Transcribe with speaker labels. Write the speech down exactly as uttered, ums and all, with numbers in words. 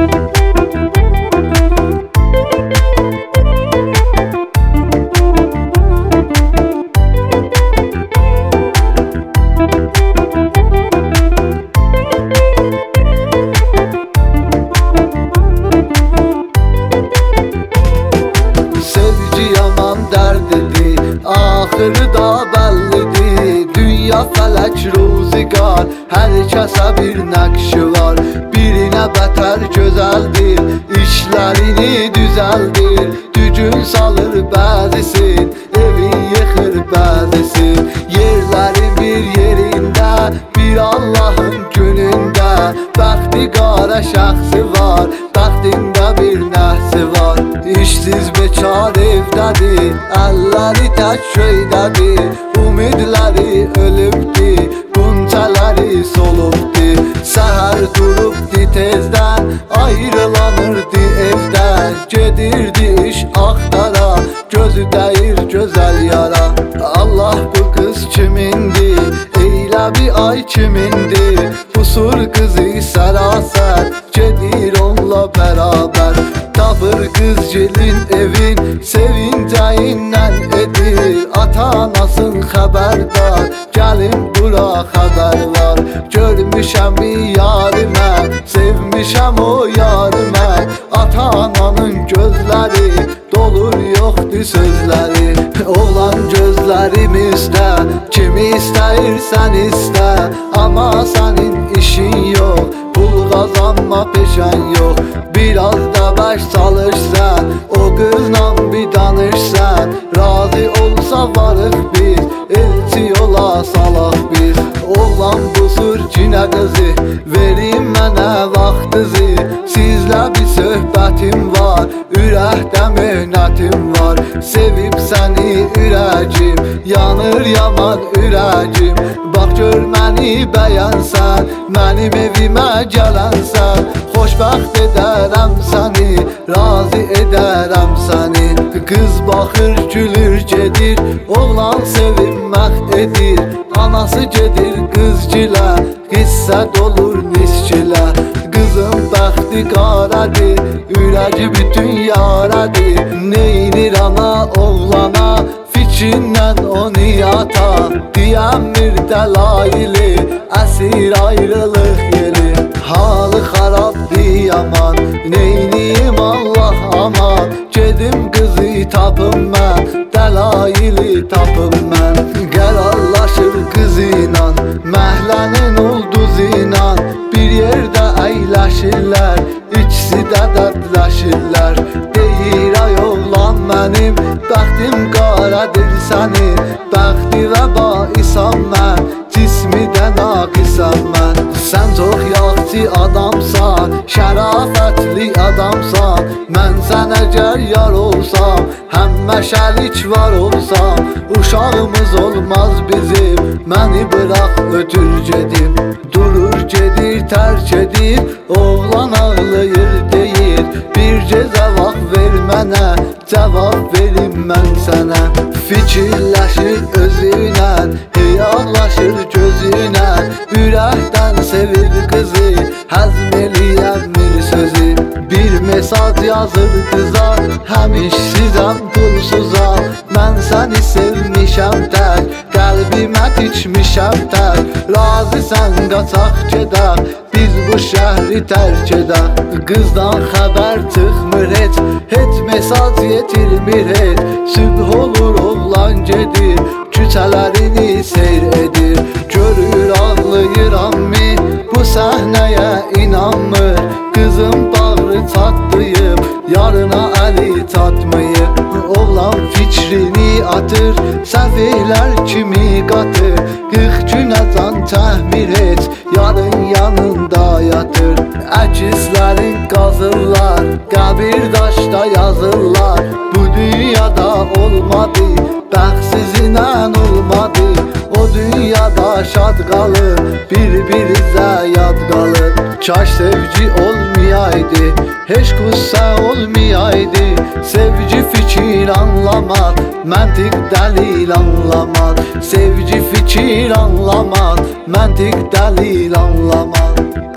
Speaker 1: Axırı da bəllidir. Dünya fələk ruzigar, hər kəsə bir nəqşi var. Birinə bətər gözəldir, işlərini düzəldir. Dücün salır bəzisin, evin yıxır bəzisin. Yerlərin bir yerində, bir Allahın günündə. Bəxti qara şəxsi var, bəxtində bir nəhsi var. İşsiz bekar evdədir, əlləri tək köydədir. Ümidləri ölübdir, qunçələri solubdir. Səhər durubdi tezdən, ayrılanırdı evdən. Gedirdi iş axtara, gözü dəyir gözəl yara. Allah bu qız kimindir, eylə bir ay kimindir. Pusur qızı sərasər, gedir onunla bərabər. Tapır qız gelin evin, sevincəyindən edir. Ata-anasın xəbərdar, gəlin bura xəbər var. Görmüşəm bir yarimə, sevmişəm o yarimə. Ata-ananın gözləri, dolur yoxdur sözləri. Oğlan gözlərimizdə, kimi istəyirsən istə. Amma sənin işin yox, pul qazanma peşən yox. Biraz da bəş çalışsan, o qızla bir danışsan. Razı olsa varıq biz, elçi yola salaq biz. Oğlan busur cinə qızı, verin mənə vaxtınızı. Sizlə bir söhbətim var, ürəkdə möhnətim var. Sevib səni ürəkim, yanır yaman ürəkim. Bax gör məni bəyənsən, mənim evimə gələnsən. Xoşbəxt edərəm səni, razı edərəm səni. Qız baxır gülür gedir, oğlan sevinmək edir. Anası gedir qızgilə, qissət olur niskilə. Qızın bəxti qaradır, ürəci bütün yaradır. Neynir ana oğlana, fikrindən onu ata. Deyəmir dəlaili, əsir ayrılıq yeri. Halı xarabdır yaman, neyniyim Allah aman. Gedim qızı tapım mən, dəlaili tapım mən. Qərarlaşır qız ilə, məhlənin ulduzu ilə. Bir yerdə əyləşirlər, ikisi də dərdləşirlər. Deyir ay oğlan mənim, bəxtim qaradır sənin. Bəxti və baisam mən, cismi də naqisam mən. Sən çox yaxşı adamsan, şərafətli adamsan. Mən sənə əgər yar olsam, həmmə şərik var olsam. Uşağımız olmaz bizim, məni bıraq ötür gedim. Durur gedir tərk edir, oğlan ağlayır deyir. Bircə cavab ver mənə, cavab verim mən sənə. Fikirləşir özünə, heyallaşır gözünə. Ürəkdən sevir qızı, həzm eləyəmir sözü. Bir mesaj yazır qıza, həmişsizəm pulsuzam. Mən səni sevmişəm tək, qəlbimə tikmişəm tək. Razısən qaçaq gedək, biz bu şəhri tərk edək. Qızdan xəbər çıxmır heç, heç mesaj yetirmir heç. Sübh olur oğlan gedir, küçələrini seyr edir. Görür ağlayıram min, bu səhnəyə inanmır. Qızın bağrı çatlayıb, yarına əli çatmayıb. Oğlan fikrini atır, səfihlər kimi qatır. Qırx günə can təhmir heç, yarın yanında yatır. Əkizlərin qazırlar, qəbir daşda yazırlar. Bu dünyada olmadı, bəxtsizlə olmadı. O dünyada şad qalır, bir-birizə yad qalır. Kaş sevgi olmayaydı, heç qüssə olmayaydı. Sevgi fikir anlamaz, məntiq dəlil anlamaz. Sevgi fikir anlamaz, məntiq dəlil anlamaz.